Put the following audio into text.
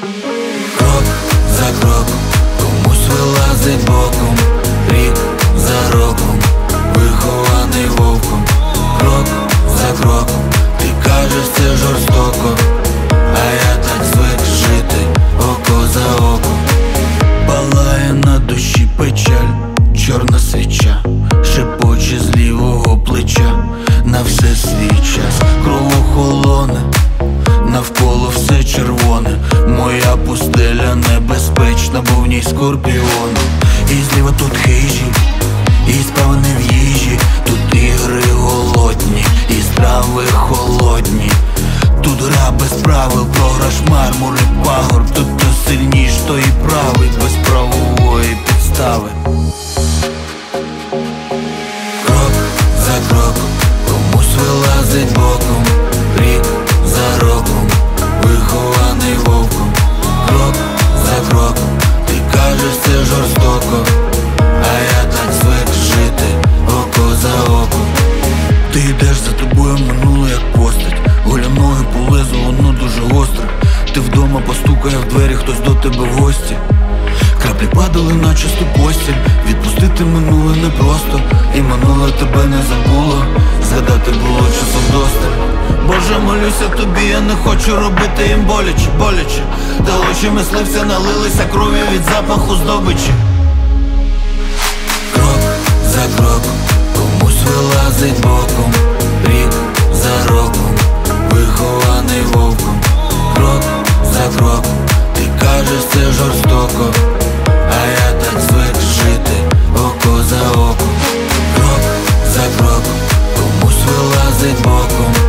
Крок за кроком, комусь вилазить боком, рік за роком, вихований вовком. Крок за кроком, ти кажеш, це жорстоко, а я так звик жити око за око. Палає на душі печаль, чорна свіча, шепоче з лівого плеча. На все свій час, кров охолоне, навколо все червоне. Моя пустеля небезпечна, бо в ній скорпіони. І зліва тут хижі, і справа не в їжі. Тут ігри голодні, і страви холодні. Тут гра без правил, програш, мармур і пагорб. Тут хто сильніш, то і правий, без правової підстави. Крок за кроком, комусь вилазить боком, рік за роком, вихований вовком. Крок за кроком, ти кажеш, це жорстоко, а я так звик жити око за око. Ти йдеш, за тобою минуло як постать, голя ноги по лезу, воно дуже гостре. Ти вдома постукає в двері, хтось до тебе в гості. Краплі падали на чисту постіль, відпустити минуле непросто, і минуле тебе не забуло, згадати було часом досталь. Боже, молюся тобі, я не хочу робити їм боляче, боляче. Та очі мисливця налилися кров'ю від запаху здобичі. Крок за кроком, комусь вилазить боком, рік за роком, вихований вовком. Крок за кроком, ти кажеш, це жорстоко, а я так звик жити око за око. Крок за кроком, комусь вилазить боком,